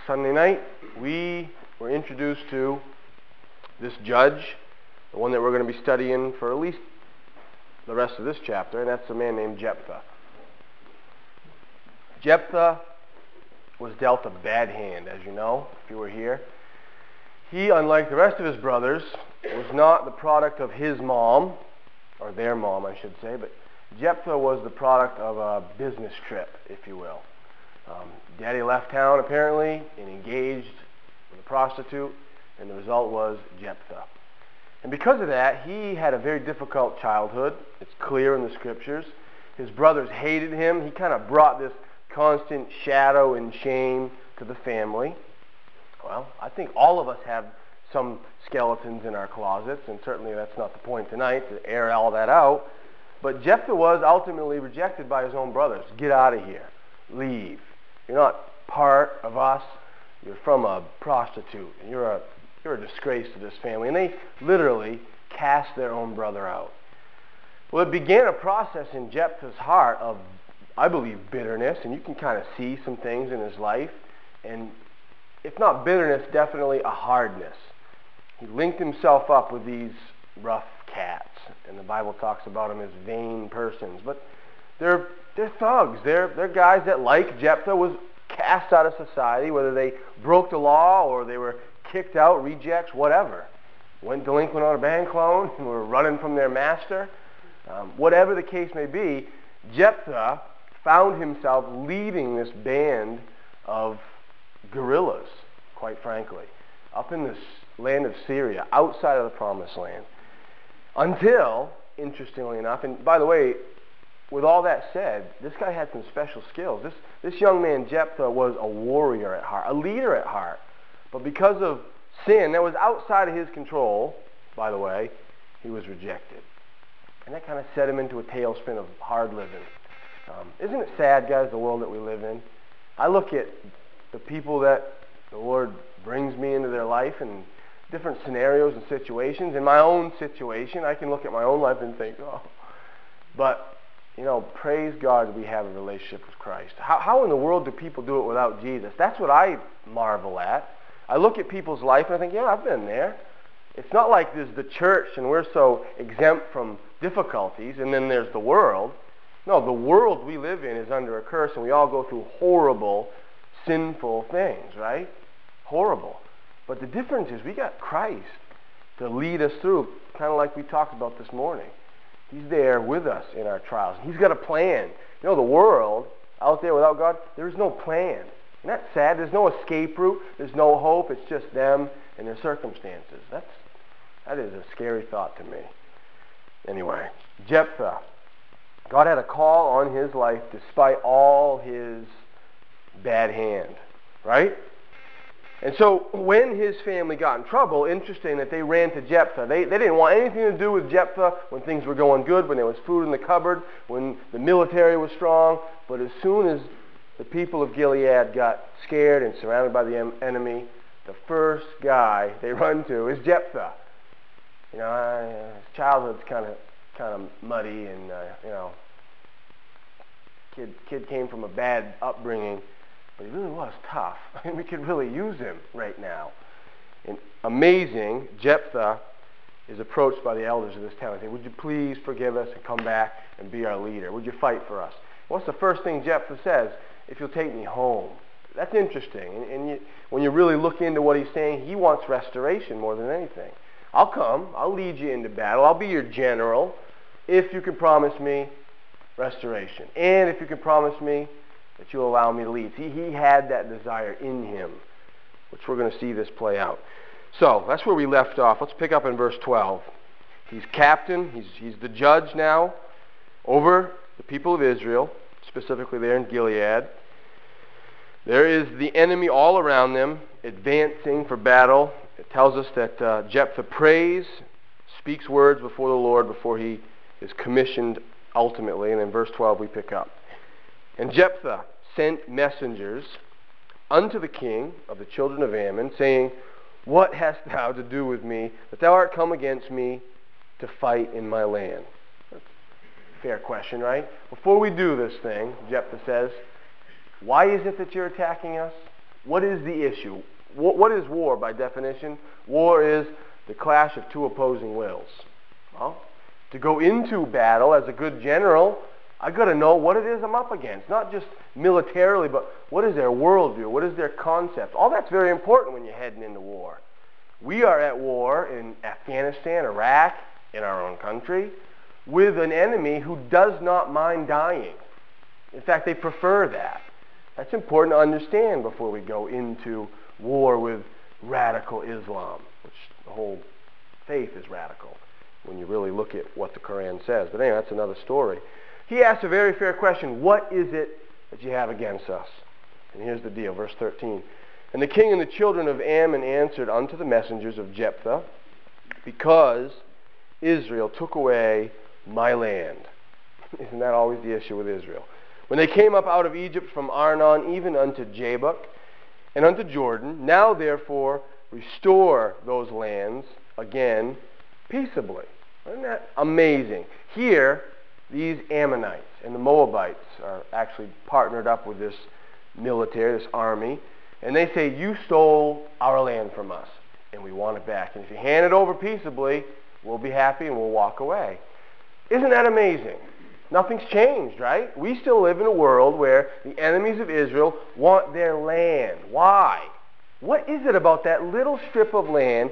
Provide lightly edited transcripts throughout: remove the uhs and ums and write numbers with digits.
Sunday night, we were introduced to this judge, the one that we're going to be studying for at least the rest of this chapter, and that's a man named Jephthah. Jephthah was dealt a bad hand, as you know, if you were here. He, unlike the rest of his brothers, was not the product of his mom, or their mom, I should say, but Jephthah was the product of a business trip, if you will. Daddy left town, apparently, and engaged with a prostitute, and the result was Jephthah. And because of that, he had a very difficult childhood. It's clear in the scriptures. His brothers hated him. He kind of brought this constant shadow and shame to the family. Well, I think all of us have some skeletons in our closets, and certainly that's not the point tonight, to air all that out. But Jephthah was ultimately rejected by his own brothers. Get out of here. Leave. You're not part of us. You're from a prostitute, and you're a disgrace to this family. And they literally cast their own brother out. Well, it began a process in Jephthah's heart of, I believe, bitterness, and you can kind of see some things in his life. And if not bitterness, definitely a hardness. He linked himself up with these rough cats, and the Bible talks about them as vain persons. But they're thugs. They're guys that, like Jephthah, was cast out of society, whether they broke the law or they were kicked out, rejects, whatever. Went delinquent on a bank loan and were running from their master. Whatever the case may be, Jephthah found himself leading this band of guerrillas, quite frankly, up in this land of Syria, outside of the promised land. Until, interestingly enough, and by the way, with all that said, this guy had some special skills. This young man, Jephthah, was a warrior at heart, a leader at heart. But because of sin that was outside of his control, by the way, he was rejected. And that kind of set him into a tailspin of hard living. Isn't it sad, guys, the world that we live in? I look at the people that the Lord brings me into their life and different scenarios and situations. In my own situation, I can look at my own life and think, oh. But, you know, praise God we have a relationship with Christ. How in the world do people do it without Jesus? That's what I marvel at. I look at people's life and I think, yeah, I've been there. It's not like there's the church and we're so exempt from difficulties, and then there's the world. No, the world we live in is under a curse, and we all go through horrible, sinful things, right? Horrible. But the difference is we got Christ to lead us through, kind of like we talked about this morning. He's there with us in our trials. He's got a plan. You know, the world out there without God, there's no plan. Isn't that sad? There's no escape route. There's no hope. It's just them and their circumstances. That is a scary thought to me. Anyway, Jephthah. God had a call on his life despite all his bad hand, right? And so when his family got in trouble, interesting that they ran to Jephthah. They didn't want anything to do with Jephthah when things were going good, when there was food in the cupboard, when the military was strong. But as soon as the people of Gilead got scared and surrounded by the enemy, the first guy they run to is Jephthah. You know, his childhood's kind of muddy, and you know, kid came from a bad upbringing, but he really was tough. I mean, we could really use him right now. And amazing, Jephthah is approached by the elders of this town and say, "Would you please forgive us and come back and be our leader? Would you fight for us?" What's the first thing Jephthah says? "If you'll take me home." That's interesting. And when you really look into what he's saying, he wants restoration more than anything. I'll come. I'll lead you into battle. I'll be your general if you can promise me restoration. And if you can promise me that you'll allow me to lead. See, he had that desire in him, which we're going to see this play out. So that's where we left off. Let's pick up in verse 12. He's captain. He's the judge now over the people of Israel, specifically there in Gilead. There is the enemy all around them, advancing for battle. It tells us that Jephthah prays, speaks words before the Lord before he is commissioned ultimately. And in verse 12 we pick up. "And Jephthah sent messengers unto the king of the children of Ammon, saying, What hast thou to do with me, that thou art come against me to fight in my land?" That's a fair question, right? Before we do this thing, Jephthah says, "Why is it that you're attacking us? What is the issue? What is war by definition? War is the clash of two opposing wills. Well, to go into battle as a good general, I got to know what it is I'm up against. Not just militarily, but what is their worldview? What is their concept? All that's very important when you're heading into war. We are at war in Afghanistan, Iraq, in our own country, with an enemy who does not mind dying. In fact, they prefer that. That's important to understand before we go into war with radical Islam, which the whole faith is radical when you really look at what the Quran says. But anyway, that's another story. He asked a very fair question. What is it that you have against us? And here's the deal, verse 13. And the king and the children of Ammon answered unto the messengers of Jephthah, because Israel took away my land. Isn't that always the issue with Israel? When they came up out of Egypt from Arnon, even unto Jabbok, and unto Jordan, now therefore restore those lands again peaceably. Isn't that amazing? Here, these Ammonites and the Moabites are actually partnered up with this military, this army, and they say, you stole our land from us, and we want it back. And if you hand it over peaceably, we'll be happy and we'll walk away. Isn't that amazing? Nothing's changed, right? We still live in a world where the enemies of Israel want their land. Why? What is it about that little strip of land,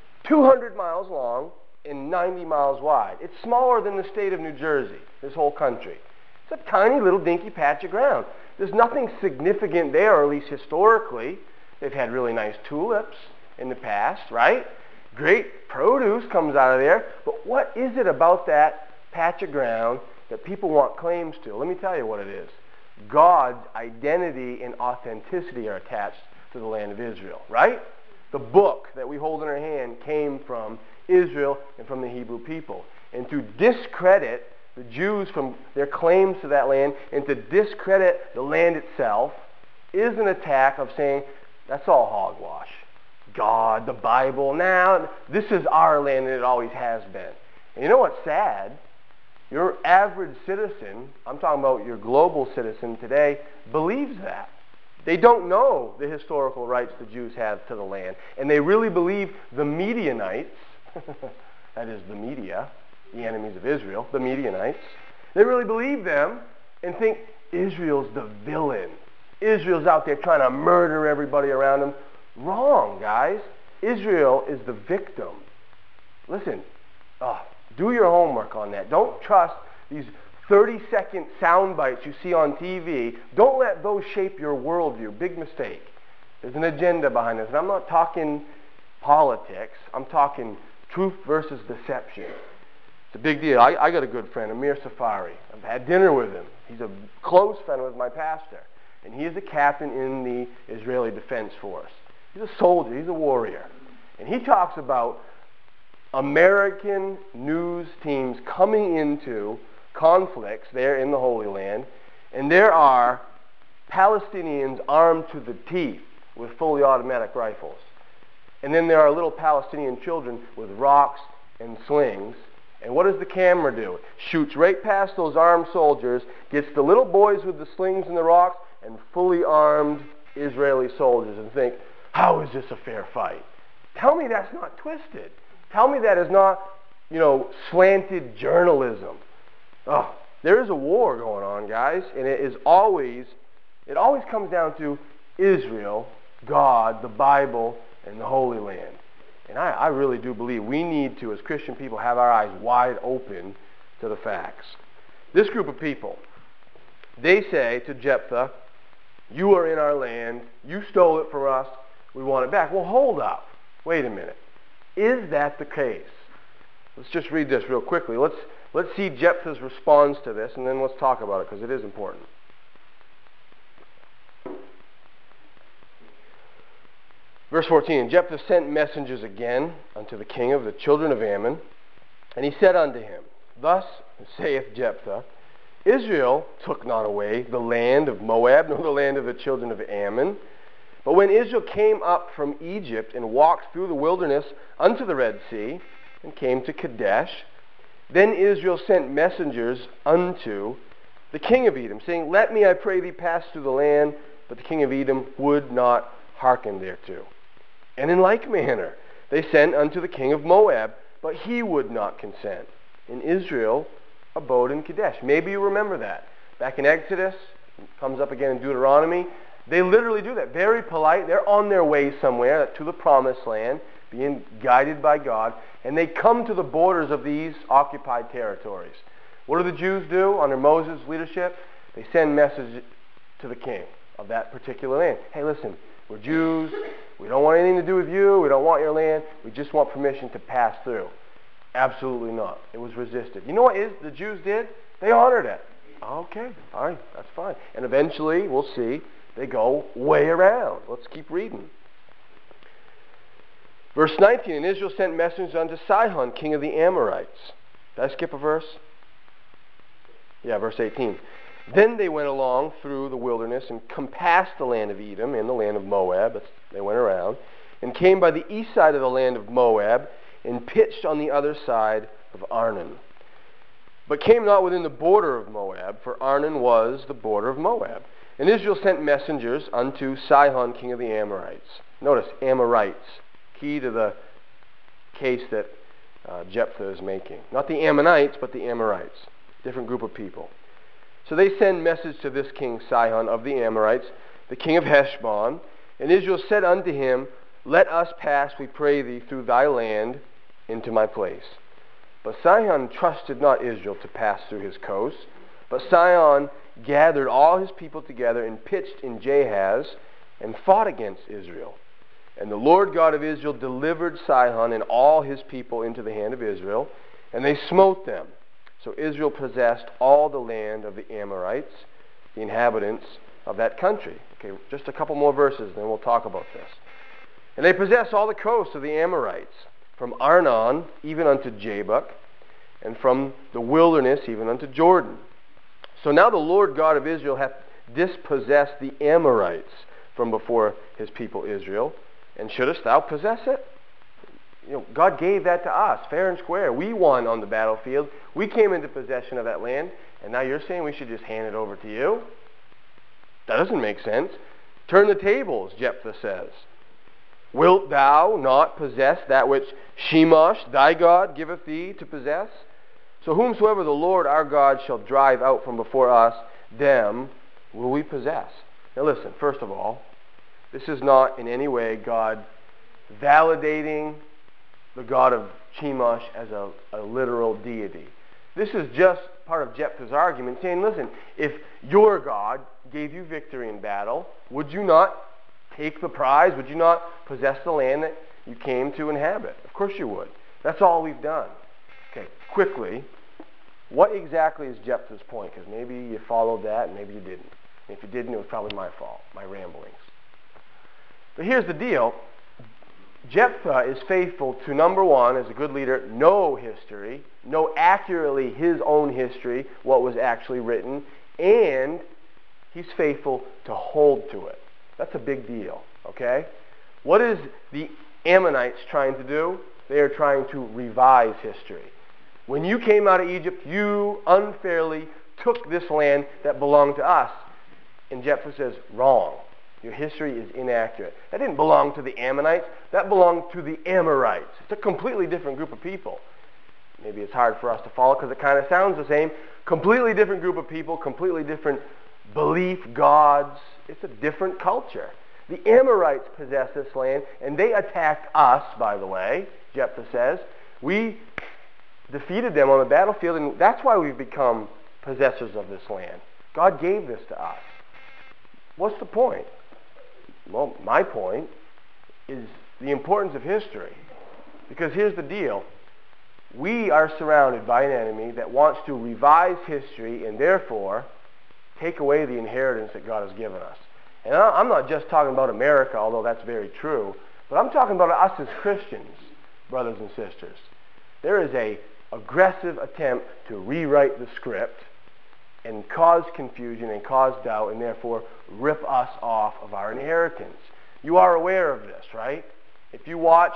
200 miles long and 90 miles wide? It's smaller than the state of New Jersey, this whole country. It's a tiny little dinky patch of ground. There's nothing significant there, or at least historically. They've had really nice tulips in the past, right? Great produce comes out of there. But what is it about that patch of ground that people want claims to? Let me tell you what it is. God's identity and authenticity are attached to the land of Israel, right? The book that we hold in our hand came from Israel and from the Hebrew people. And to discredit the Jews from their claims to that land and to discredit the land itself is an attack of saying, that's all hogwash. God, the Bible, now, this is our land and it always has been. And you know what's sad? Your average citizen, I'm talking about your global citizen today, believes that. They don't know the historical rights the Jews have to the land. And they really believe the Midianites, that is the media, the enemies of Israel, the Midianites, they really believe them and think Israel's the villain. Israel's out there trying to murder everybody around them. Wrong, guys. Israel is the victim. Listen, do your homework on that. Don't trust these 30-second sound bites you see on TV. Don't let those shape your worldview. Big mistake. There's an agenda behind this. And I'm not talking politics. I'm talking truth versus deception. It's a big deal. I got a good friend, Amir Safari. I've had dinner with him. He's a close friend with my pastor. And he is a captain in the Israeli Defense Force. He's a soldier. He's a warrior. And he talks about American news teams coming into conflicts there in the Holy Land, and there are Palestinians armed to the teeth with fully automatic rifles. And then there are little Palestinian children with rocks and slings. And what does the camera do? Shoots right past those armed soldiers, gets the little boys with the slings and the rocks, and fully armed Israeli soldiers, and think, how is this a fair fight? Tell me that's not twisted. Tell me that is not, slanted journalism. There is a war going on, guys, and it always comes down to Israel, God, the Bible, and the Holy Land. And I really do believe we need to, as Christian people, have our eyes wide open to the facts. This group of people, they say to Jephthah, you are in our land, you stole it from us, we want it back. Well, hold up. Wait a minute. Is that the case? Let's just read this real quickly. Let's see Jephthah's response to this, and then let's talk about it, because it is important. Verse 14, and Jephthah sent messengers again unto the king of the children of Ammon, and he said unto him, thus saith Jephthah, Israel took not away the land of Moab, nor the land of the children of Ammon. But when Israel came up from Egypt and walked through the wilderness unto the Red Sea, and came to Kadesh, then Israel sent messengers unto the king of Edom, saying, let me, I pray thee, pass through the land. But the king of Edom would not hearkened thereto. And in like manner they sent unto the king of Moab, but he would not consent. And Israel abode in Kadesh. Maybe you remember that. Back in Exodus, it comes up again in Deuteronomy. They literally do that. Very polite. They're on their way somewhere to the promised land, being guided by God. And they come to the borders of these occupied territories. What do the Jews do under Moses' leadership? They send message to the king of that particular land. Hey, listen, we're Jews. We don't want anything to do with you. We don't want your land. We just want permission to pass through. Absolutely not. It was resisted. You know what the Jews did? They honored it. Okay, fine. That's fine. And eventually, we'll see, they go way around. Let's keep reading. Verse 19, and Israel sent messengers unto Sihon, king of the Amorites. Did I skip a verse? Yeah, verse 18. Then they went along through the wilderness and compassed the land of Edom and the land of Moab. They went around and came by the east side of the land of Moab and pitched on the other side of Arnon. But came not within the border of Moab, for Arnon was the border of Moab. And Israel sent messengers unto Sihon, king of the Amorites. Notice, Amorites. Key to the case that Jephthah is making. Not the Ammonites, but the Amorites. Different group of people. So they send message to this king Sihon of the Amorites, the king of Heshbon. And Israel said unto him, Let us pass, we pray thee, through thy land into my place. But Sihon trusted not Israel to pass through his coast. But Sihon gathered all his people together and pitched in Jahaz and fought against Israel. And the Lord God of Israel delivered Sihon and all his people into the hand of Israel, and they smote them. So Israel possessed all the land of the Amorites, the inhabitants of that country. Okay, just a couple more verses, then we'll talk about this. And they possessed all the coasts of the Amorites, from Arnon even unto Jabbok, and from the wilderness even unto Jordan. So now the Lord God of Israel hath dispossessed the Amorites from before his people Israel. And shouldest thou possess it? You know, God gave that to us, fair and square. We won on the battlefield. We came into possession of that land. And now you're saying we should just hand it over to you? That doesn't make sense. Turn the tables, Jephthah says. Wilt thou not possess that which Shemosh, thy God, giveth thee to possess? So whomsoever the Lord our God shall drive out from before us, them will we possess. Now listen, first of all, this is not in any way God validating the God of Chemosh as a literal deity. This is just part of Jephthah's argument, saying, listen, if your God gave you victory in battle, would you not take the prize? Would you not possess the land that you came to inhabit? Of course you would. That's all we've done. Okay, quickly, what exactly is Jephthah's point? Because maybe you followed that and maybe you didn't. And if you didn't, it was probably my fault, my ramblings. But here's the deal. Jephthah is faithful to, number one, as a good leader, know history, know accurately his own history, what was actually written, and he's faithful to hold to it. That's a big deal, okay? What is the Ammonites trying to do? They are trying to revise history. When you came out of Egypt, you unfairly took this land that belonged to us. And Jephthah says, wrong. Your history is inaccurate. That didn't belong to the Ammonites. That belonged to the Amorites. It's a completely different group of people. Maybe it's hard for us to follow because it kind of sounds the same. Completely different group of people, completely different belief, gods. It's a different culture. The Amorites possess this land, and they attacked us, by the way, Jephthah says. We defeated them on the battlefield, and that's why we've become possessors of this land. God gave this to us. What's the point? Well, my point is the importance of history. Because here's the deal. We are surrounded by an enemy that wants to revise history and therefore take away the inheritance that God has given us. And I'm not just talking about America, although that's very true, but I'm talking about us as Christians, brothers and sisters. There is an aggressive attempt to rewrite the script and cause confusion and cause doubt and therefore rip us off of our inheritance. You are aware of this, right? If you watch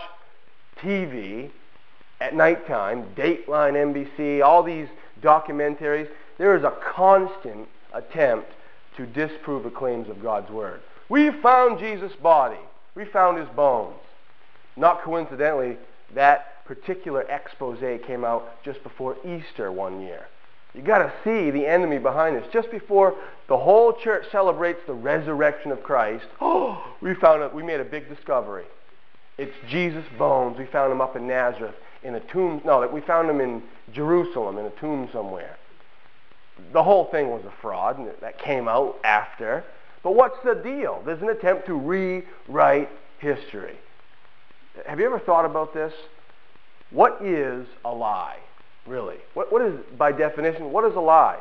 TV at nighttime, Dateline, NBC, all these documentaries, there is a constant attempt to disprove the claims of God's Word. We found Jesus' body. We found his bones. Not coincidentally, that particular expose came out just before Easter one year. You got to see the enemy behind this. Just before the whole church celebrates the resurrection of Christ, we made a big discovery. It's Jesus' bones. We found them up in Nazareth in a tomb. No, we found them in Jerusalem in a tomb somewhere. The whole thing was a fraud, and that came out after. But what's the deal? There's an attempt to rewrite history. Have you ever thought about this? What is a lie, really? What is, by definition, what is a lie?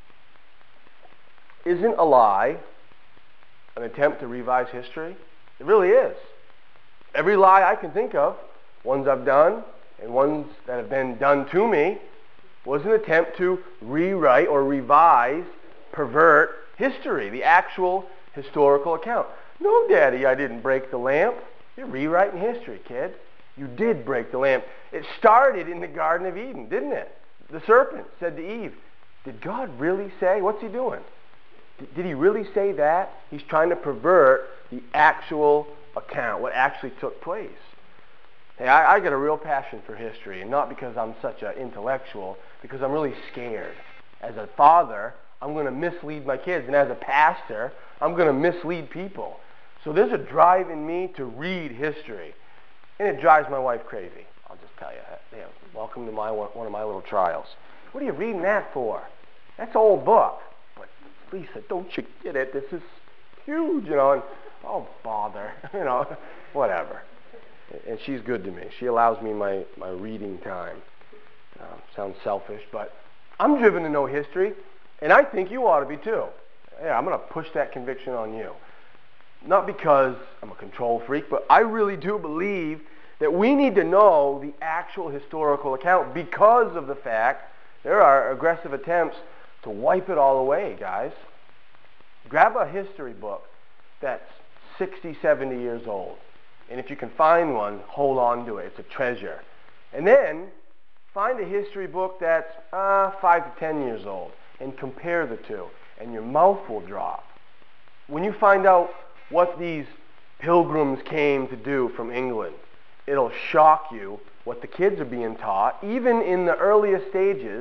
Isn't a lie an attempt to revise history? It really is. Every lie I can think of, ones I've done and ones that have been done to me, was an attempt to rewrite or revise, pervert history, the actual historical account. No, Daddy, I didn't break the lamp. You're rewriting history, kid. You did break the lamp. It started in the Garden of Eden, didn't it? The serpent said to Eve, did God really say? What's he doing? Did he really say that? He's trying to pervert the actual account, what actually took place. Hey, I got a real passion for history, and not because I'm such an intellectual, because I'm really scared. As a father, I'm going to mislead my kids, and as a pastor, I'm going to mislead people. So there's a drive in me to read history, and it drives my wife crazy. I'll just tell you. Yeah, welcome to one of my little trials. What are you reading that for? That's an old book. But Lisa, don't you get it? This is huge, and oh, bother, whatever. And she's good to me. She allows me my reading time. Sounds selfish, but I'm driven to know history, and I think you ought to be too. Yeah, I'm going to push that conviction on you. Not because I'm a control freak, but I really do believe that we need to know the actual historical account because of the fact there are aggressive attempts to wipe it all away, guys. Grab a history book that's 60, 70 years old. And if you can find one, hold on to it. It's a treasure. And then find a history book that's 5 to 10 years old and compare the two. And your mouth will drop. When you find out what these pilgrims came to do from England, it'll shock you what the kids are being taught, even in the earliest stages.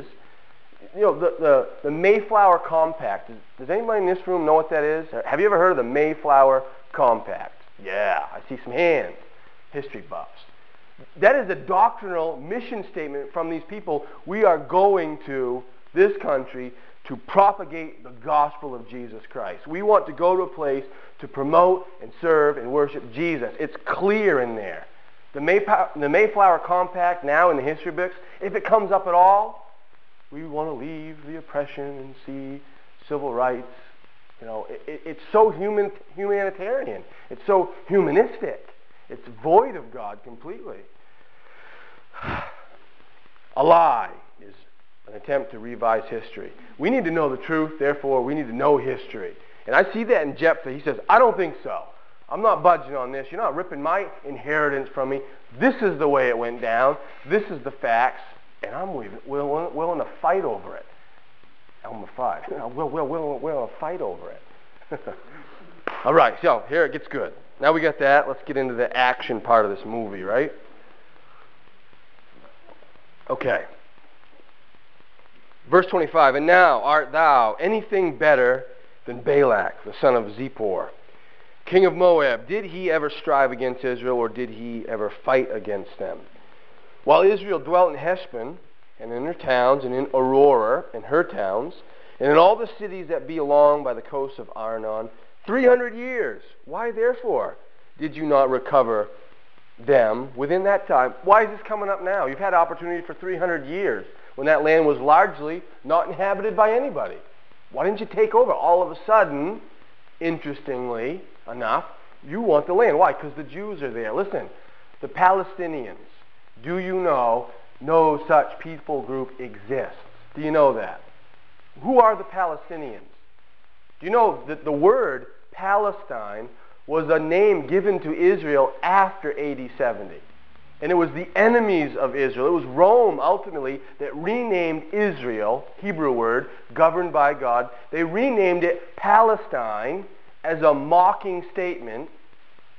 The Mayflower Compact. Does anybody in this room know what that is? Have you ever heard of the Mayflower Compact? Yeah, I see some hands. History buffs. That is a doctrinal mission statement from these people. We are going to this country to propagate the gospel of Jesus Christ. We want to go to a place to promote and serve and worship Jesus. It's clear in there. The Mayflower Compact now in the history books, if it comes up at all, we want to leave the oppression and see civil rights. It's so humanitarian. It's so humanistic. It's void of God completely. A lie is an attempt to revise history. We need to know the truth, therefore we need to know history. And I see that in Jephthah. He says, I don't think so. I'm not budging on this. You're not ripping my inheritance from me. This is the way it went down. This is the facts. And I'm willing to fight over it. We're willing to fight over it. All right, so here it gets good. Now we got that. Let's get into the action part of this movie, right? Okay. Verse 25, and now art thou anything better than Balak, the son of Zippor, king of Moab? Did he ever strive against Israel, or did he ever fight against them? While Israel dwelt in Heshbon, and in her towns, and in Aurora, and her towns, and in all the cities that be along by the coast of Arnon, 300 years. Why therefore did you not recover them within that time? Why is this coming up now? You've had opportunity for 300 years when that land was largely not inhabited by anybody. Why didn't you take over? All of a sudden, interestingly enough, you want the land. Why? Because the Jews are there. Listen, the Palestinians, do you know no such people group exists? Do you know that? Who are the Palestinians? Do you know that the word Palestine was a name given to Israel after AD 70? And it was the enemies of Israel. It was Rome, ultimately, that renamed Israel, Hebrew word, governed by God. They renamed it Palestine as a mocking statement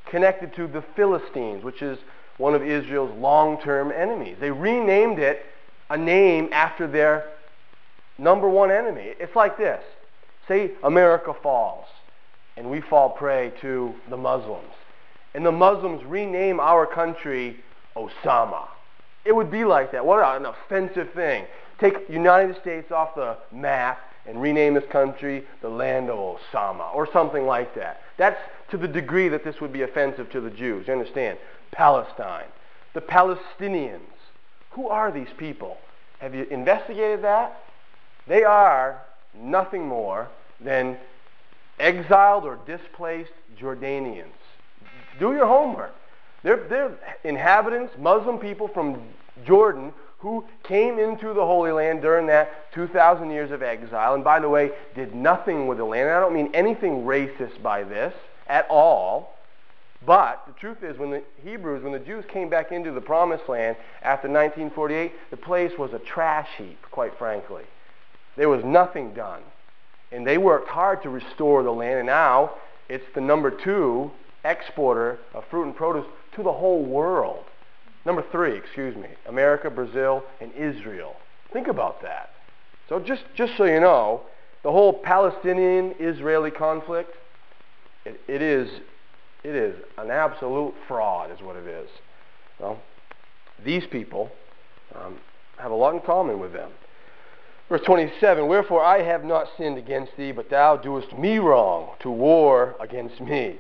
connected to the Philistines, which is one of Israel's long-term enemies. They renamed it a name after their number one enemy. It's like this. Say America falls, and we fall prey to the Muslims. And the Muslims rename our country Osama. It would be like that. What an offensive thing. Take United States off the map and rename this country the land of Osama, or something like that. That's to the degree that this would be offensive to the Jews. You understand? Palestine. The Palestinians. Who are these people? Have you investigated that? They are nothing more than exiled or displaced Jordanians. Do your homework. They're inhabitants, Muslim people from Jordan who came into the Holy Land during that 2,000 years of exile, and by the way, did nothing with the land. And I don't mean anything racist by this at all, but the truth is when the Jews came back into the Promised Land after 1948, the place was a trash heap, quite frankly. There was nothing done. And they worked hard to restore the land, and now it's the number 2 exporter of fruit and produce to the whole world. Number 3, America, Brazil, and Israel. Think about that. So just so you know, the whole Palestinian-Israeli conflict, it is an absolute fraud is what it is. Well, these people have a lot in common with them. Verse 27, wherefore I have not sinned against thee, but thou doest me wrong to war against me.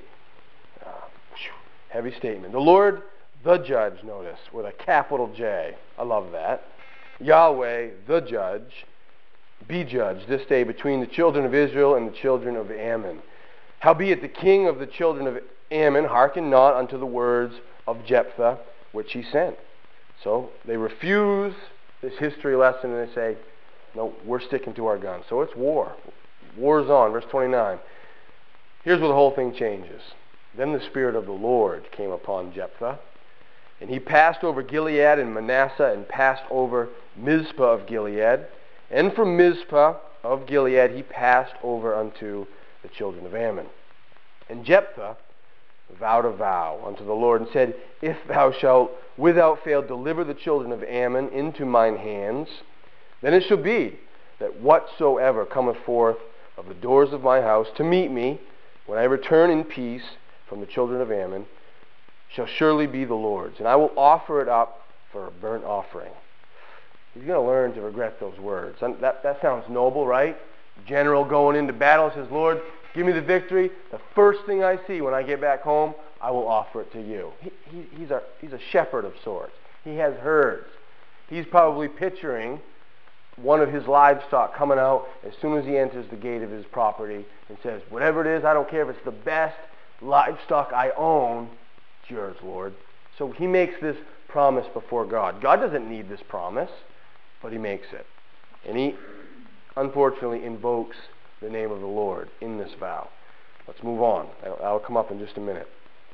Heavy statement. The Lord, the judge, notice, with a capital J. I love that. Yahweh, the judge, be judged this day between the children of Israel and the children of Ammon. Howbeit the king of the children of Ammon hearkened not unto the words of Jephthah, which he sent. So they refuse this history lesson and they say, no, we're sticking to our guns. So it's war. War's on. Verse 29. Here's where the whole thing changes. Then the Spirit of the Lord came upon Jephthah, and he passed over Gilead and Manasseh, and passed over Mizpah of Gilead. And from Mizpah of Gilead he passed over unto the children of Ammon. And Jephthah vowed a vow unto the Lord, and said, if thou shalt without fail deliver the children of Ammon into mine hands, then it shall be that whatsoever cometh forth of the doors of my house to meet me, when I return in peace from the children of Ammon, shall surely be the Lord's, and I will offer it up for a burnt offering. He's going to learn to regret those words. That sounds noble, right? General going into battle says, Lord, give me the victory. The first thing I see when I get back home, I will offer it to you. He's a shepherd of sorts. He has herds. He's probably picturing one of his livestock coming out as soon as he enters the gate of his property and says, whatever it is, I don't care if it's the best livestock I own, it's yours, Lord. So he makes this promise before God. God doesn't need this promise, but he makes it. And he, unfortunately, invokes the name of the Lord in this vow. Let's move on. That'll come up in just a minute.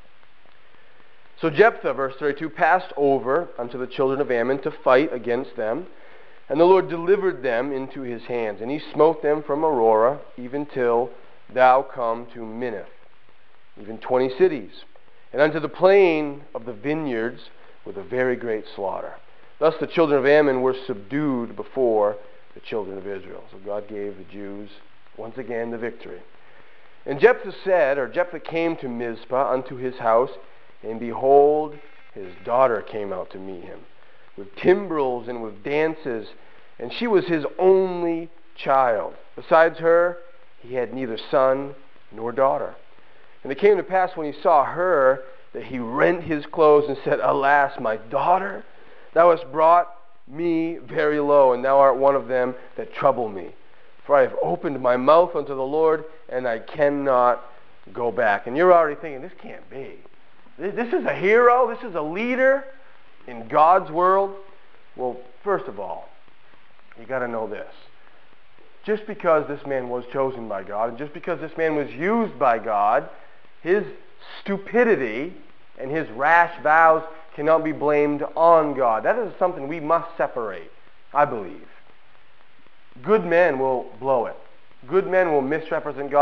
So Jephthah, verse 32, passed over unto the children of Ammon to fight against them. And the Lord delivered them into his hands, and he smote them from Aurora, even till thou come to Minnith, even 20 cities, and unto the plain of the vineyards with a very great slaughter. Thus the children of Ammon were subdued before the children of Israel. So God gave the Jews once again the victory. And Jephthah came to Mizpah unto his house, and behold, his daughter came out to meet him, with timbrels and with dances, and she was his only child. Besides her, he had neither son nor daughter. And it came to pass when he saw her, that he rent his clothes and said, alas, my daughter, thou hast brought me very low, and thou art one of them that trouble me. For I have opened my mouth unto the Lord, and I cannot go back. And you're already thinking, this can't be. This is a hero, this is a leader in God's world. Well, first of all, you got to know this. Just because this man was chosen by God, and just because this man was used by God, his stupidity and his rash vows cannot be blamed on God. That is something we must separate, I believe. Good men will blow it. Good men will misrepresent God.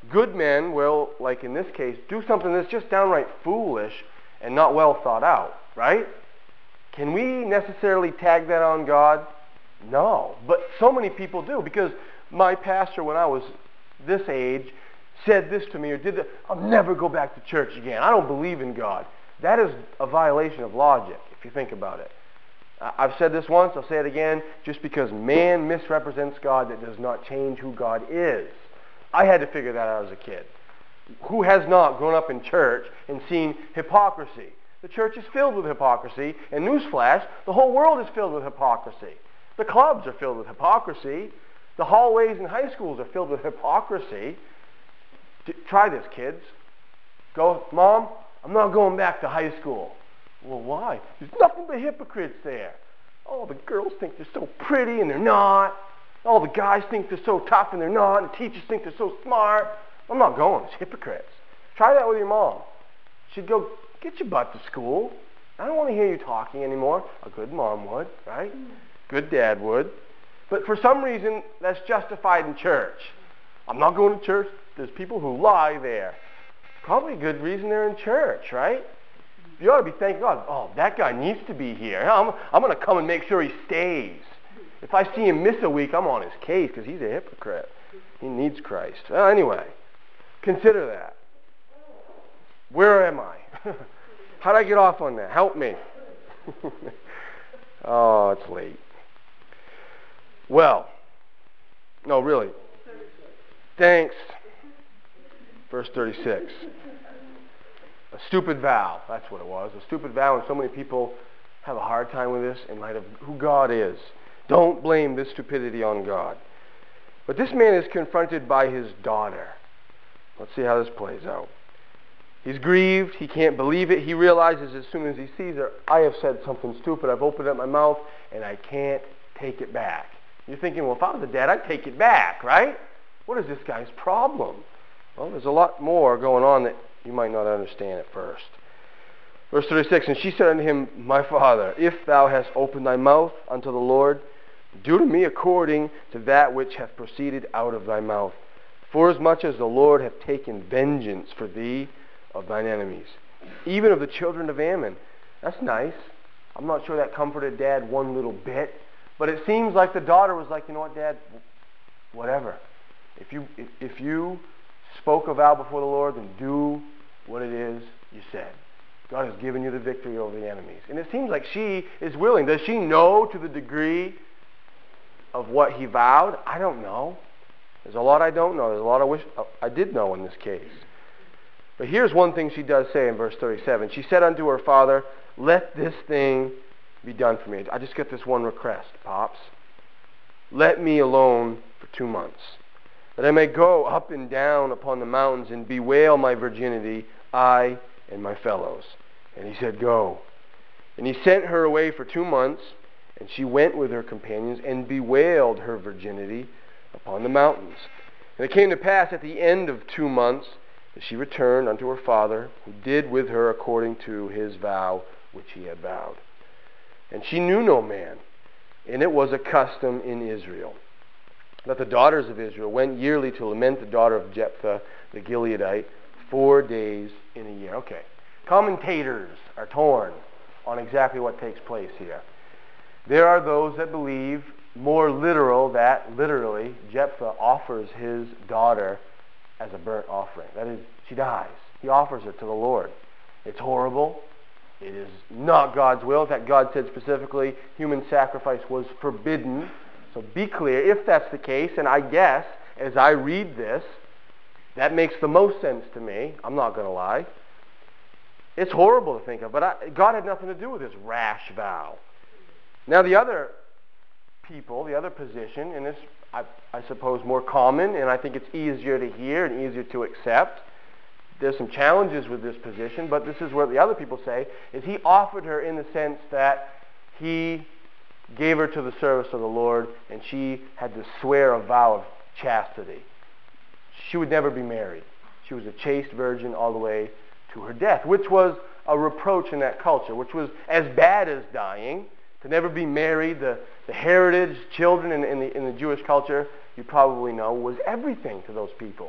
Good men will, like in this case, do something that's just downright foolish and not well thought out, right? Can we necessarily tag that on God? No, but so many people do, because my pastor, when I was this age, said this to me or did that. I'll never go back to church again. I don't believe in God. That is a violation of logic, if you think about it. I've said this once, I'll say it again. Just because man misrepresents God, that does not change who God is. I had to figure that out as a kid. Who has not grown up in church and seen hypocrisy? The church is filled with hypocrisy, and newsflash, the whole world is filled with hypocrisy. The clubs are filled with hypocrisy. The hallways in high schools are filled with hypocrisy. Try this, kids. Go, Mom, I'm not going back to high school. Well, why? There's nothing but hypocrites there. Oh, the girls think they're so pretty and they're not. All the guys think they're so tough and they're not. And the teachers think they're so smart. I'm not going. It's hypocrites. Try that with your mom. She'd go, get your butt to school. I don't want to hear you talking anymore. A good mom would, right? Good dad would. But for some reason, that's justified in church. I'm not going to church. There's people who lie there. Probably a good reason they're in church, right? You ought to be thanking God. Oh, that guy needs to be here. I'm going to come and make sure he stays. If I see him miss a week, I'm on his case because he's a hypocrite. He needs Christ. Well, anyway, consider that. Where am I? How did I get off on that? Help me. Oh, it's late. Well, no, really. Thanks. Verse 36. A stupid vow. That's what it was. A stupid vow, and so many people have a hard time with this in light of who God is. Don't blame this stupidity on God. But this man is confronted by his daughter. Let's see how this plays out. He's grieved. He can't believe it. He realizes as soon as he sees her, I have said something stupid. I've opened up my mouth, and I can't take it back. You're thinking, well, if I was a dad, I'd take it back, right? What is this guy's problem? Well, there's a lot more going on that you might not understand at first. Verse 36, and she said unto him, My father, if thou hast opened thy mouth unto the Lord, do to me according to that which hath proceeded out of thy mouth. Forasmuch as the Lord hath taken vengeance for thee of thine enemies, even of the children of Ammon. That's nice. I'm not sure that comforted Dad one little bit, but it seems like the daughter was like, you know what, Dad, whatever. If you spoke a vow before the Lord, then do what it is you said. God has given you the victory over the enemies. And it seems like she is willing. Does she know to the degree of what he vowed? I don't know. There's a lot I don't know. There's a lot I wish I did know in this case. But here's one thing she does say in verse 37. She said unto her father, let this thing be done for me. I just got this one request, Pops. Let me alone for 2 months, that I may go up and down upon the mountains and bewail my virginity, I and my fellows. And he said, go. And he sent her away for 2 months, and she went with her companions and bewailed her virginity upon the mountains. And it came to pass at the end of 2 months that she returned unto her father, who did with her according to his vow which he had vowed. And she knew no man, and it was a custom in Israel that the daughters of Israel went yearly to lament the daughter of Jephthah the Gileadite 4 days in a year. Okay, commentators are torn on exactly what takes place here. There are those that believe more literal that literally Jephthah offers his daughter as a burnt offering. That is, she dies. He offers her to the Lord. It's horrible. It is not God's will. In fact, God said specifically human sacrifice was forbidden. So be clear, if that's the case, and I guess as I read this, that makes the most sense to me. I'm not going to lie. It's horrible to think of, but God had nothing to do with his rash vow. Now the other people, the other position, and this I suppose more common, and I think it's easier to hear and easier to accept. There's some challenges with this position, but this is what the other people say, is he offered her in the sense that he gave her to the service of the Lord, and she had to swear a vow of chastity. She would never be married. She was a chaste virgin all the way to her death, which was a reproach in that culture, which was as bad as dying. To never be married, the heritage, children in the Jewish culture, you probably know, was everything to those people.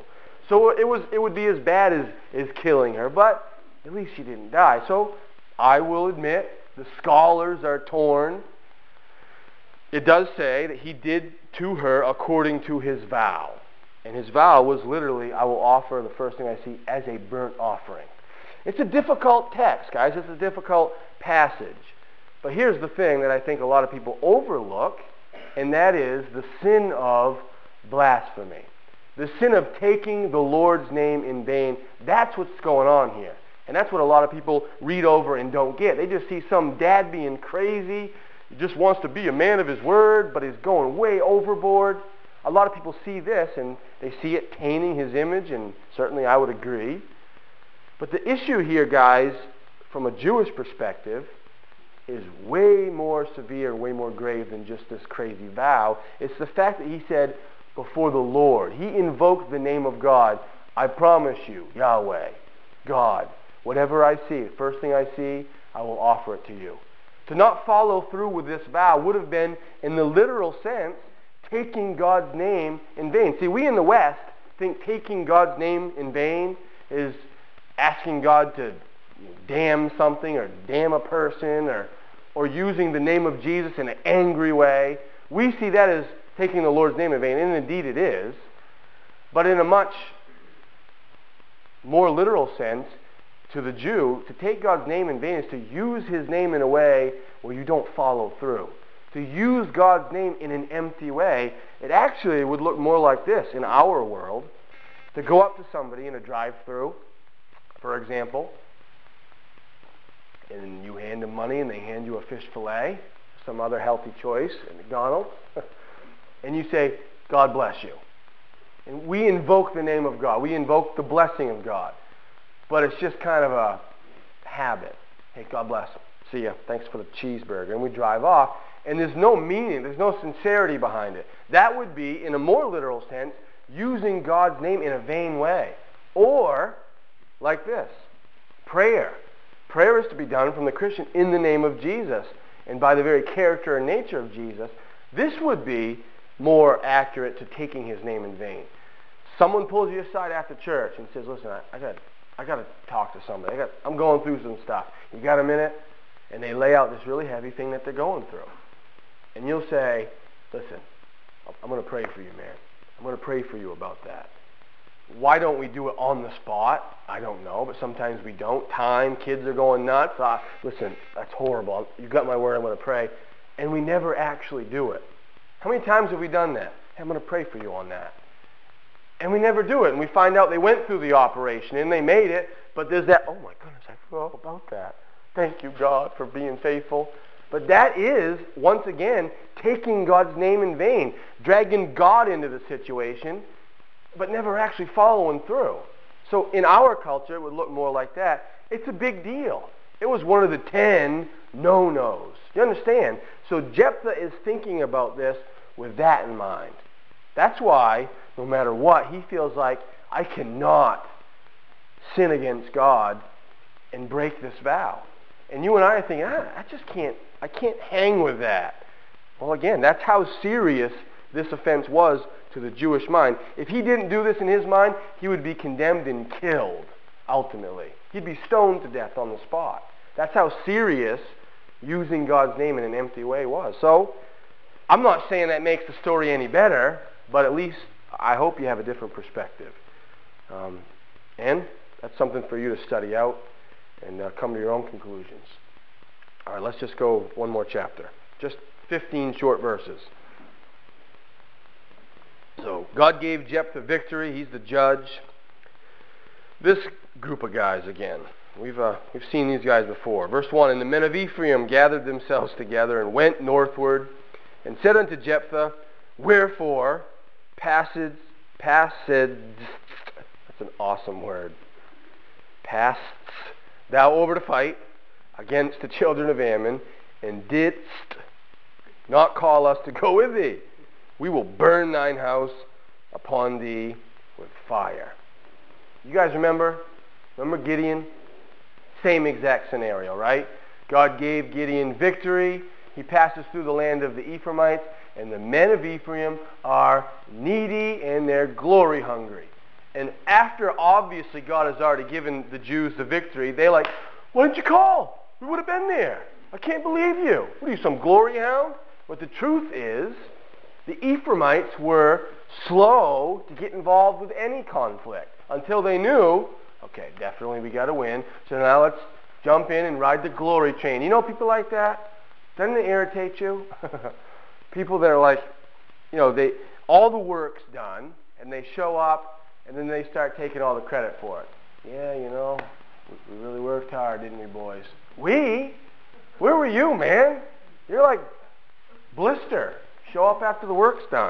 So it would be as bad as killing her, but at least she didn't die. So I will admit, the scholars are torn. It does say that he did to her according to his vow. And his vow was literally, I will offer the first thing I see as a burnt offering. It's a difficult text, guys. It's a difficult passage. But here's the thing that I think a lot of people overlook, and that is the sin of blasphemy. The sin of taking the Lord's name in vain. That's what's going on here. And that's what a lot of people read over and don't get. They just see some dad being crazy. He just wants to be a man of his word, but he's going way overboard. A lot of people see this, and they see it tainting his image, and certainly I would agree. But the issue here, guys, from a Jewish perspective, is way more severe, way more grave than just this crazy vow. It's the fact that he said, before the Lord. He invoked the name of God. I promise you, Yahweh, God, whatever I see, the first thing I see, I will offer it to you. To not follow through with this vow would have been, in the literal sense, taking God's name in vain. See, we in the West think taking God's name in vain is asking God to damn something or damn a person or using the name of Jesus in an angry way. We see that as taking the Lord's name in vain, and indeed it is. But in a much more literal sense, to the Jew, to take God's name in vain is to use his name in a way where you don't follow through. To use God's name in an empty way, it actually would look more like this in our world. To go up to somebody in a drive-thru, for example, and you hand them money and they hand you a fish fillet, some other healthy choice at McDonald's, and you say, God bless you. And we invoke the name of God. We invoke the blessing of God. But it's just kind of a habit. Hey, God bless. See ya. Thanks for the cheeseburger. And we drive off. And there's no meaning. There's no sincerity behind it. That would be, in a more literal sense, using God's name in a vain way. Or, like this, prayer. Prayer is to be done from the Christian in the name of Jesus. And by the very character and nature of Jesus, this would be more accurate to taking his name in vain. Someone pulls you aside after church and says, listen, I got to talk to somebody. I'm going through some stuff. You got a minute? And they lay out this really heavy thing that they're going through. And you'll say, listen, I'm going to pray for you, man. I'm going to pray for you about that. Why don't we do it on the spot? I don't know, but sometimes we don't. Time, kids are going nuts. Listen, that's horrible. You got my word, I'm going to pray. And we never actually do it. How many times have we done that? Hey, I'm going to pray for you on that. And we never do it. And we find out they went through the operation and they made it, but there's that, oh my goodness, I forgot about that. Thank you, God, for being faithful. But that is, once again, taking God's name in vain, dragging God into the situation, but never actually following through. So in our culture, it would look more like that. It's a big deal. It was one of the 10 no-nos. You understand? So Jephthah is thinking about this with that in mind. That's why, no matter what, he feels like, I cannot sin against God and break this vow. And you and I are thinking, I can't hang with that. Well, again, that's how serious this offense was to the Jewish mind. If he didn't do this in his mind, he would be condemned and killed, ultimately. He'd be stoned to death on the spot. That's how serious using God's name in an empty way was. So, I'm not saying that makes the story any better, but at least I hope you have a different perspective. And that's something for you to study out and come to your own conclusions. All right, let's just go one more chapter. Just 15 short verses. So, God gave Jephthah victory. He's the judge. This group of guys again. We've seen these guys before. Verse 1, and the men of Ephraim gathered themselves together and went northward and said unto Jephthah, wherefore passed, that's an awesome word, passed thou over to fight against the children of Ammon, and didst not call us to go with thee. We will burn thine house upon thee with fire. You guys remember Gideon? Same exact scenario, right? God gave Gideon victory. He passes through the land of the Ephraimites, and the men of Ephraim are needy and they're glory hungry. And after, obviously, God has already given the Jews the victory, they like, why didn't you call? We would have been there. I can't believe you. What are you, some glory hound? But the truth is, the Ephraimites were slow to get involved with any conflict until they knew, okay, definitely we got to win. So now let's jump in and ride the glory train. You know people like that? Doesn't it irritate you? People that are like, all the work's done, and they show up, and then they start taking all the credit for it. Yeah, we really worked hard, didn't we, boys? We? Where were you, man? You're like Blister. Show up after the work's done,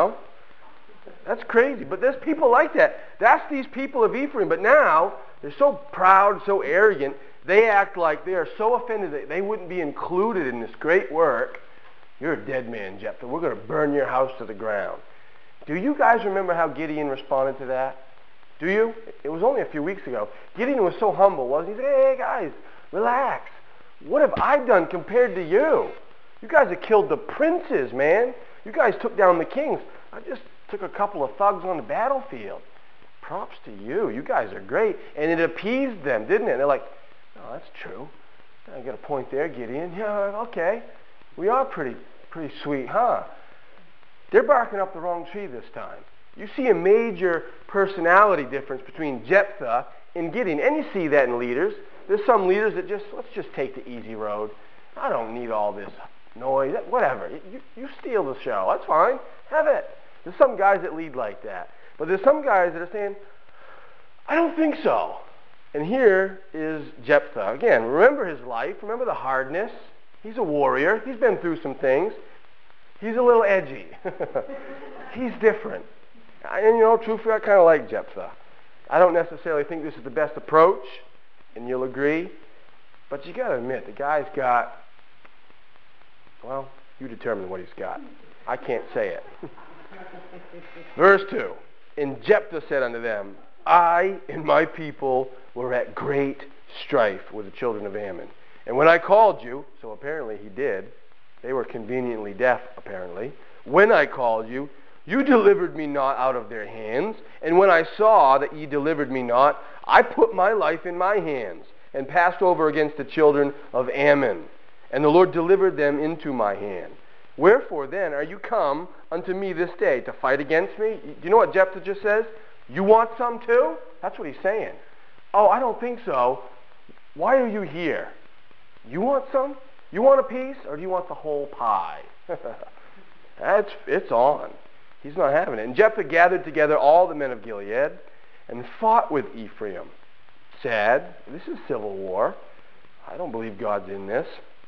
That's crazy. But there's people like that. That's these people of Ephraim. But now, they're so proud, so arrogant, they act like they are so offended that they wouldn't be included in this great work. You're a dead man, Jephthah. We're going to burn your house to the ground. Do you guys remember how Gideon responded to that? Do you? It was only a few weeks ago. Gideon was so humble, wasn't he? He said, hey, guys, relax. What have I done compared to you? You guys have killed the princes, man. You guys took down the kings. I just took a couple of thugs on the battlefield. Props to you. You guys are great. And it appeased them, didn't it? They're like, oh, that's true. I got a point there, Gideon. Yeah, okay. We are pretty sweet, huh? They're barking up the wrong tree this time. You see a major personality difference between Jephthah and Gideon. And you see that in leaders. There's some leaders that let's just take the easy road. I don't need all this noise. Whatever. You steal the show. That's fine. Have it. There's some guys that lead like that. But there's some guys that are saying, I don't think so. And here is Jephthah. Again, remember his life. Remember the hardness. He's a warrior. He's been through some things. He's a little edgy. He's different. And truthfully, I kind of like Jephthah. I don't necessarily think this is the best approach, and you'll agree. But you got to admit, the guy's got, well, you determine what he's got. I can't say it. Verse 2. And Jephthah said unto them, I and my people were at great strife with the children of Ammon. And when I called you, so apparently he did, they were conveniently deaf, apparently. When I called you, you delivered me not out of their hands. And when I saw that ye delivered me not, I put my life in my hands, and passed over against the children of Ammon. And the Lord delivered them into my hand. Wherefore then are you come unto me this day to fight against me? Do you know what Jephthah just says? You want some too? That's what he's saying. Oh, I don't think so. Why are you here? You want some? You want a piece, or do you want the whole pie? It's on. He's not having it. And Jephthah gathered together all the men of Gilead and fought with Ephraim. Sad. This is civil war. I don't believe God's in this.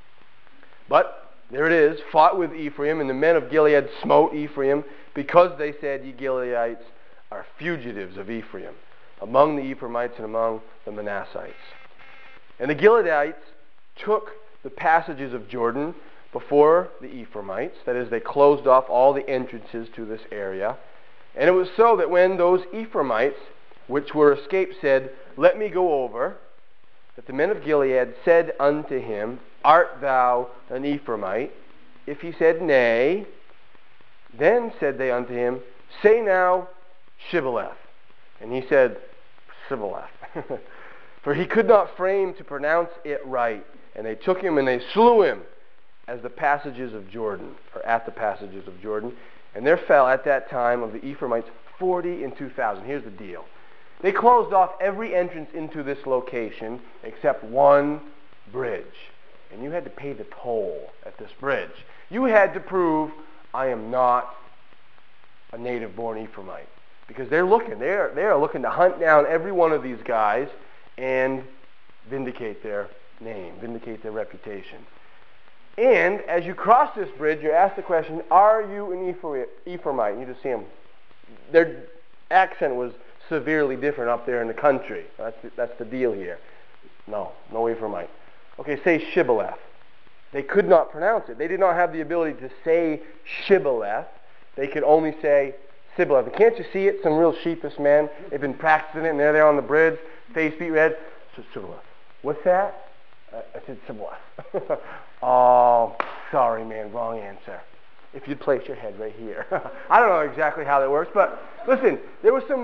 But there it is. Fought with Ephraim, and the men of Gilead smote Ephraim, because they said, ye Gileadites are fugitives of Ephraim, among the Ephraimites and among the Manassites. And the Gileadites took the passages of Jordan before the Ephraimites. That is, they closed off all the entrances to this area. And it was so that when those Ephraimites, which were escaped, said, let me go over, that the men of Gilead said unto him, art thou an Ephraimite? If he said, nay, then said they unto him, say now, Shibboleth. And he said, Shibboleth. For he could not frame to pronounce it right. And they took him and they slew him as the passages of Jordan, or at the passages of Jordan. And there fell at that time of the Ephraimites 40 and 2,000. Here's the deal. They closed off every entrance into this location except one bridge. And you had to pay the toll at this bridge. You had to prove, I am not a native-born Ephraimite. Because they are looking to hunt down every one of these guys and vindicate their name, vindicate their reputation. And as you cross this bridge, you're asked the question, are you an Ephraimite? And you just see them. Their accent was severely different up there in the country. That's the deal here. No Ephraimite. Okay, say Shibboleth. They could not pronounce it. They did not have the ability to say Shibboleth. They could only say Sibboleth. And can't you see it? Some real sheepish men. They've been practicing it, and they're there on the bridge, face beat red. So Sibboleth. What's that? I said Sibboleth. Oh, sorry, man. Wrong answer. If you'd place your head right here. I don't know exactly how that works, but listen, there was some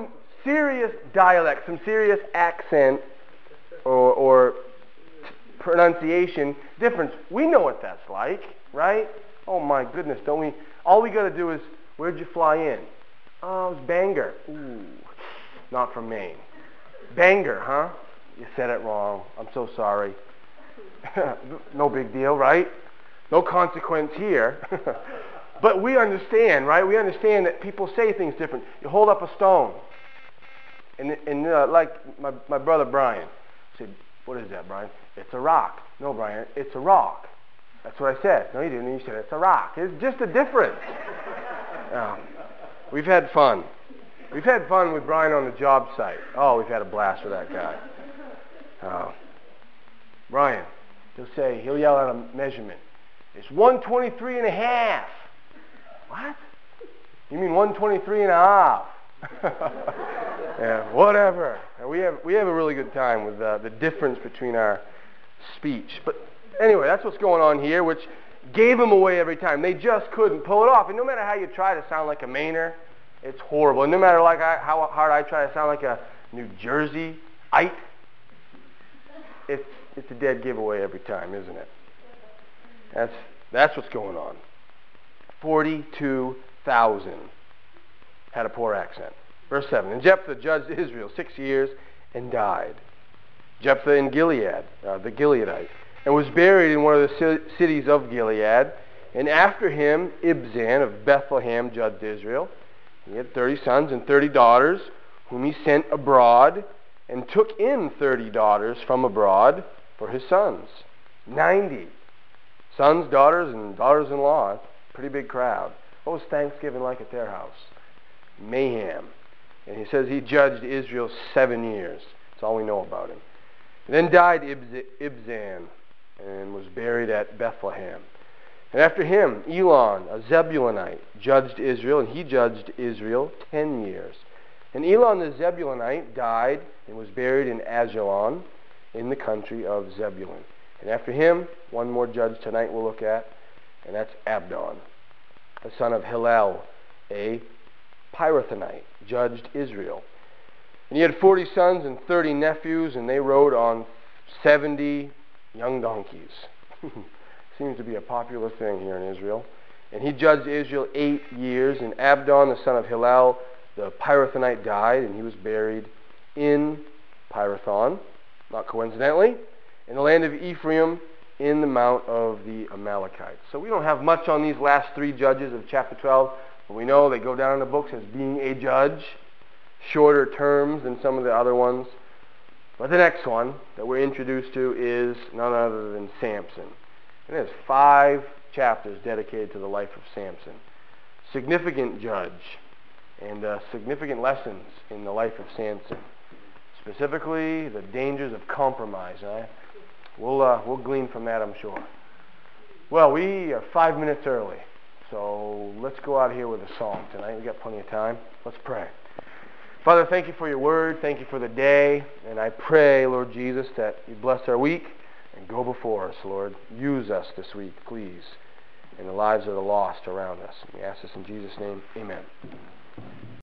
serious dialect, some serious accent or pronunciation difference. We know what that's like, right? Oh my goodness, don't we? All we got to do is, where'd you fly in? Oh, it was Bangor. Ooh, not from Maine. Bangor, huh? You said it wrong. I'm so sorry. No big deal, right? No consequence here. But we understand, right? We understand that people say things different. You hold up a stone, and like my brother Brian said, "What is that, Brian?" "It's a rock." "No, Brian, it's a rock." That's what I said. "No, you didn't. You said it's a rock." It's just a difference. We've had fun. We've had fun with Brian on the job site. Oh, we've had a blast with that guy. Brian, he'll yell out a measurement. "It's 123 and a half." "What? You mean 123 and a half?" Yeah, whatever. And we have a really good time with the difference between our speech. But anyway, that's what's going on here, which gave them away every time. They just couldn't pull it off. And no matter how you try to sound like a Mainer, it's horrible. And no matter how hard I try to sound like a New Jerseyite, it's a dead giveaway every time, isn't it? That's what's going on. 42,000 had a poor accent. Verse 7, "And Jephthah judged Israel 6 years and died. Jephthah in Gilead, the Gileadite, and was buried in one of the cities of Gilead. And after him, Ibzan of Bethlehem judged Israel. He had 30 sons and 30 daughters, whom he sent abroad, and took in 30 daughters from abroad for his sons. 90 sons, daughters, and daughters-in-law. Pretty big crowd. What was Thanksgiving like at their house? Mayhem. And he says he judged Israel 7 years. That's all we know about him. And then died Ibzan and was buried at Bethlehem. And after him, Elon, a Zebulunite, judged Israel, and he judged Israel 10 years. And Elon the Zebulunite died and was buried in Ajalon in the country of Zebulun. And after him, one more judge tonight we'll look at, and that's Abdon, the son of Hillel, a Pirathonite, judged Israel. And he had 40 sons and 30 nephews, and they rode on 70 young donkeys. Seems to be a popular thing here in Israel. And he judged Israel 8 years. And Abdon, the son of Hillel, the Pirathonite, died, and he was buried in Pirathon, not coincidentally, in the land of Ephraim, in the mount of the Amalekites. So we don't have much on these last 3 judges of chapter 12, but we know they go down in the books as being a judge, shorter terms than some of the other ones. But the next one that we're introduced to is none other than Samson. And there's 5 chapters dedicated to the life of Samson. Significant judge and significant lessons in the life of Samson. Specifically, the dangers of compromise. We'll glean from that, I'm sure. Well, we are 5 minutes early, so let's go out here with a song tonight. We've got plenty of time. Let's pray. Father, thank you for your word. Thank you for the day. And I pray, Lord Jesus, that you bless our week and go before us, Lord. Use us this week, please, in the lives of the lost around us. We ask this in Jesus' name. Amen.